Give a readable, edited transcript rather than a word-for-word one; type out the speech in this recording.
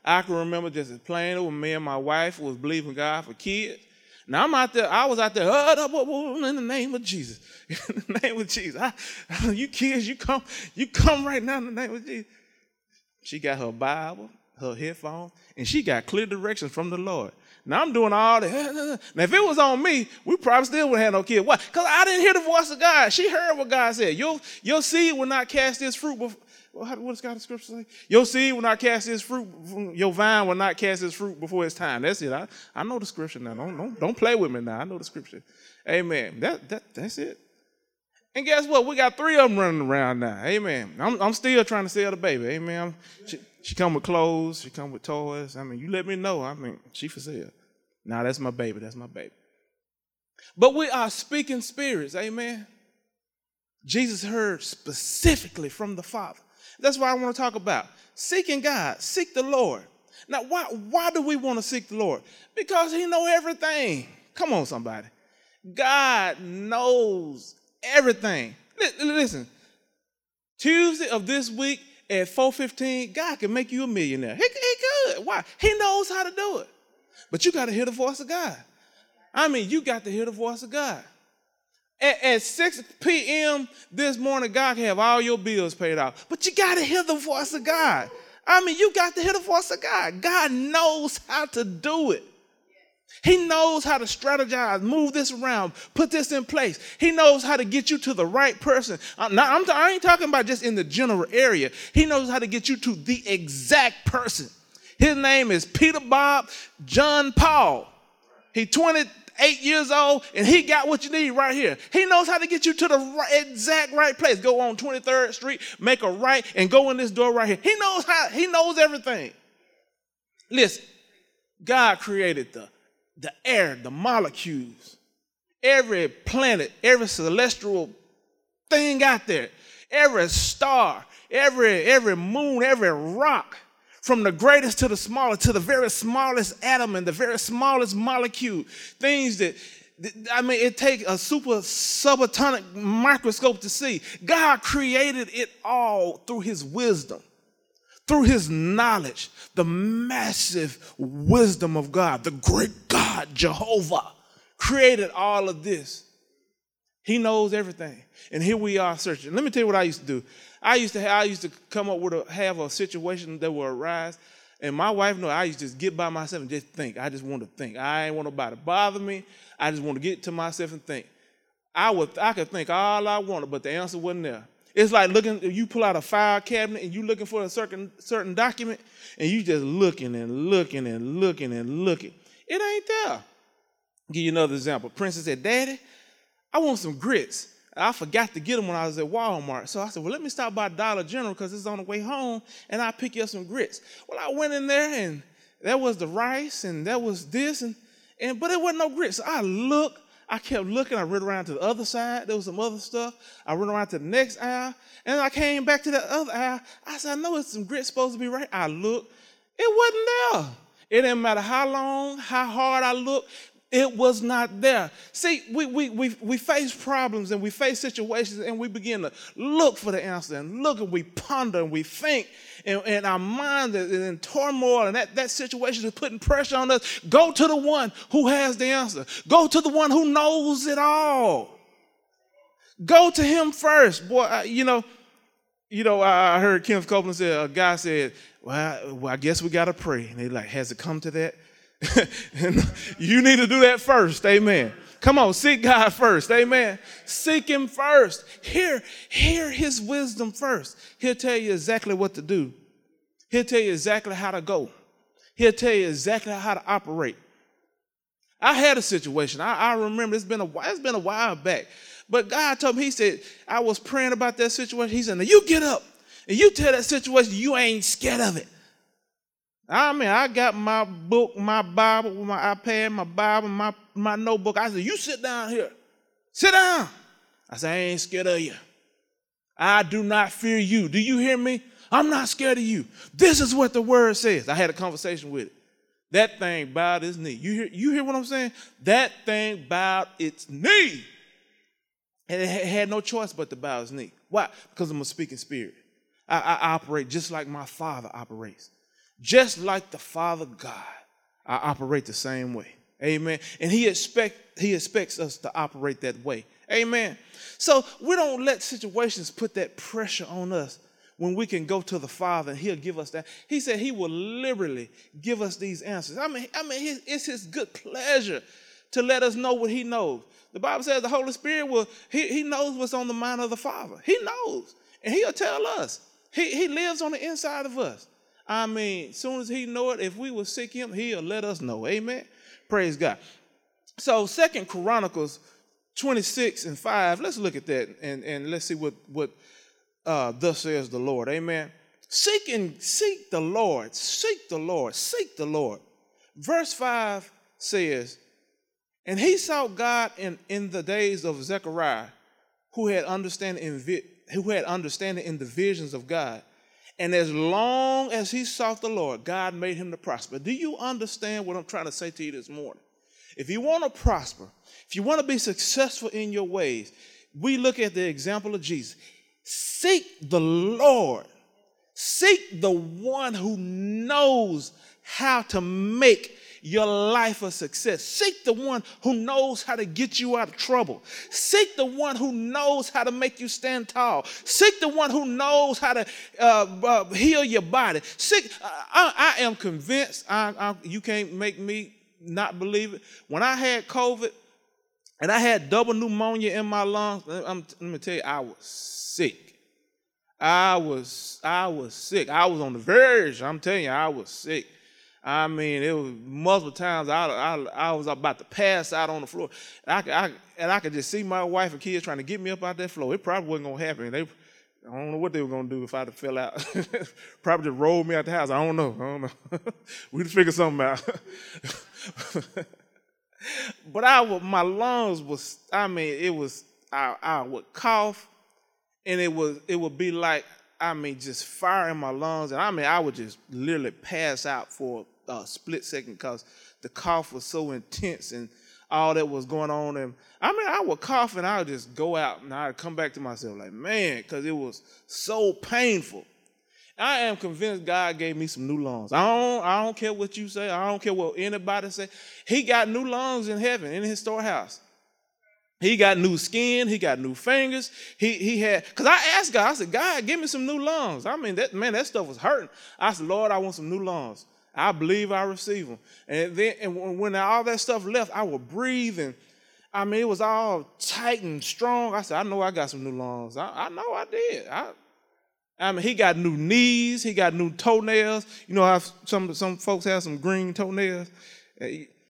I can remember just as plain when me and my wife was believing God for kids. Now I was out there, in the name of Jesus. In the name of Jesus. You kids, you come right now in the name of Jesus. She got her Bible, her headphones, and she got clear directions from the Lord. Now I'm doing all that. Now if it was on me, we probably still wouldn't have no kids. Why? Because I didn't hear the voice of God. She heard what God said. Your seed will not cast its fruit before. What does God's scripture say? Your seed will not cast its fruit. Your vine will not cast its fruit before its time. That's it. I know the scripture now. Don't play with me now. I know the scripture. Amen. That's it. And guess what? We got 3 of them running around now. Amen. I'm still trying to sell the baby. Amen. She come with clothes. She come with toys. I mean, you let me know. I mean, she for sale. Now that's my baby. That's my baby. But we are speaking spirits. Amen. Jesus heard specifically from the Father. That's what I want to talk about. Seeking God. Seek the Lord. Now, why do we want to seek the Lord? Because he knows everything. Come on, somebody. God knows everything. Listen. Tuesday of this week at 4:15, God can make you a millionaire. He could. Why? He knows how to do it. But you got to hear the voice of God. I mean, you got to hear the voice of God. At 6 p.m. this morning, God can have all your bills paid off. But you got to hear the voice of God. I mean, you got to hear the voice of God. God knows how to do it. He knows how to strategize, move this around, put this in place. He knows how to get you to the right person. I ain't talking about just in the general area. He knows how to get you to the exact person. His name is Peter Bob John Paul. He's 28 years old, and he got what you need right here. He knows how to get you to the exact right place. Go on 23rd Street, make a right, and go in this door right here. He knows everything. Listen, God created the air, the molecules, every planet, every celestial thing out there, every star, every moon, every rock, from the greatest to the smallest, to the very smallest atom and the very smallest molecule, things that, it takes a super subatomic microscope to see. God created it all through his wisdom, through his knowledge, the massive wisdom of God, the great God, Jehovah, created all of this. He knows everything. And here we are searching. Let me tell you what I used to do. I used to come up with have a situation that will arise, and my wife knew I used to just get by myself and just think. I just want to think. I ain't want nobody to bother me. I just want to get to myself and think. I could think all I wanted, but the answer wasn't there. It's like you pull out a file cabinet and you looking for a certain document, and you just looking and looking and looking and looking. It ain't there. I'll give you another example. Princess said, "Daddy, I want some grits." I forgot to get them when I was at Walmart. So I said, well, let me stop by Dollar General because it's on the way home, and I'll pick you up some grits. Well, I went in there, and that was the rice, and that was this, but it wasn't no grits. So I kept looking. I ran around to the other side. There was some other stuff. I ran around to the next aisle, and I came back to the other aisle. I said, I know it's some grits supposed to be right. I looked. It wasn't there. It didn't matter how long, how hard I looked. It was not there. See, we face problems and we face situations and we begin to look for the answer and look and we ponder and we think and our mind is in turmoil and that situation is putting pressure on us. Go to the one who has the answer. Go to the one who knows it all. Go to him first. Boy, I heard Kenneth Copeland say, a guy said, well, I guess we got to pray. And they like, has it come to that? You need to do that first. Amen. Come on, seek God first. Amen. Seek him first. Hear his wisdom first. He'll tell you exactly what to do. He'll tell you exactly how to go. He'll tell you exactly how to operate. I had a situation. I remember it's been a while back. But God told me, he said, I was praying about that situation. He said, now you get up and you tell that situation you ain't scared of it. I got my book, my Bible, my iPad, my Bible, my notebook. I said, you sit down here. Sit down. I said, I ain't scared of you. I do not fear you. Do you hear me? I'm not scared of you. This is what the word says. I had a conversation with it. That thing bowed its knee. You hear what I'm saying? That thing bowed its knee. And it had no choice but to bow its knee. Why? Because I'm a speaking spirit. I operate just like my Father operates. Just like the Father God, I operate the same way. Amen. And he expects us to operate that way. Amen. So we don't let situations put that pressure on us when we can go to the Father and he'll give us that. He said he will liberally give us these answers. It's his good pleasure to let us know what he knows. The Bible says the Holy Spirit he knows what's on the mind of the Father. He knows. And he'll tell us. He lives on the inside of us. As soon as he know it, if we will seek him, he'll let us know. Amen. Praise God. So 2 Chronicles 26:5, let's look at that and let's see what thus says the Lord. Amen. Seek the Lord. Seek the Lord. Seek the Lord. Verse 5 says, and he sought God in the days of Zechariah, who had understanding in the visions of God. And as long as he sought the Lord, God made him to prosper. Do you understand what I'm trying to say to you this morning? If you want to prosper, if you want to be successful in your ways, we look at the example of Jesus. Seek the Lord. Seek the one who knows how to make your life a success. Seek the one who knows how to get you out of trouble. Seek the one who knows how to make you stand tall. Seek the one who knows how to heal your body. I am convinced, you can't make me not believe it. When I had COVID and I had double pneumonia in my lungs, let me tell you, I was sick. I was sick. I was on the verge. I'm telling you, I was sick. It was multiple times I was about to pass out on the floor. I could just see my wife and kids trying to get me up out that floor. It probably wasn't going to happen. I don't know what they were going to do if I fell out. Probably just rolled me out the house. I don't know. We'd figure something out. But my lungs was, I would cough, and it would be like, just fire in my lungs. And I would just literally pass out for a split second because the cough was so intense and all that was going on. And I would cough and I would just go out and I'd come back to myself like, man, because it was so painful. I am convinced God gave me some new lungs. I don't care what you say. I don't care what anybody say. He got new lungs in heaven, in his storehouse. He got new skin. He got new fingers. He had, because I asked God, I said, God, give me some new lungs. That stuff was hurting. I said, Lord, I want some new lungs. I believe I receive them. And when all that stuff left, I would breathe, and it was all tight and strong. I said, I know I got some new lungs. I know I did. He got new knees. He got new toenails. You know how some folks have some green toenails?